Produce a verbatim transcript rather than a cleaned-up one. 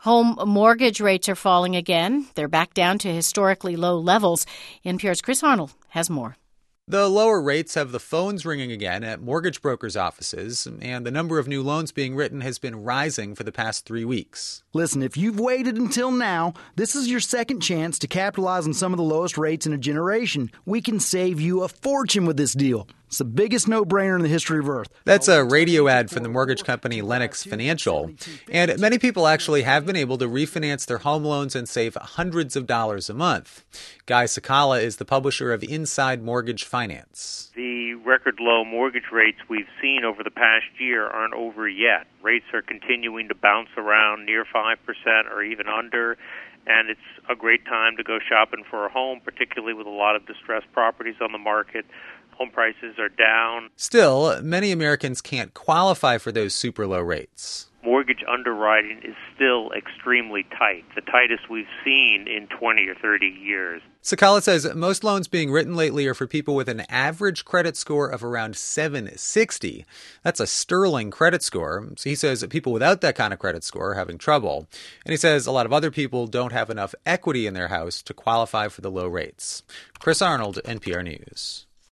Home mortgage rates are falling again. They're back down to historically low levels. N P R's Chris Arnold has more. The lower rates have the phones ringing again at mortgage brokers' offices, and the number of new loans being written has been rising for the past three weeks. Listen, if you've waited until now, this is your second chance to capitalize on some of the lowest rates in a generation. We can save you a fortune with this deal. It's the biggest no-brainer in the history of Earth. That's a radio ad from the mortgage company Lennox Financial. And many people actually have been able to refinance their home loans and save hundreds of dollars a month. Guy Sakala is the publisher of Inside Mortgage Finance. The record low mortgage rates we've seen over the past year aren't over yet. Rates are continuing to bounce around near five percent or even under. And it's a great time to go shopping for a home, particularly with a lot of distressed properties on the market. Home prices are down. Still, many Americans can't qualify for those super low rates. Mortgage underwriting is still extremely tight, the tightest we've seen in twenty or thirty years. Sakala says most loans being written lately are for people with an average credit score of around seven sixty. That's a sterling credit score. So he says that people without that kind of credit score are having trouble. And he says a lot of other people don't have enough equity in their house to qualify for the low rates. Chris Arnold, N P R News.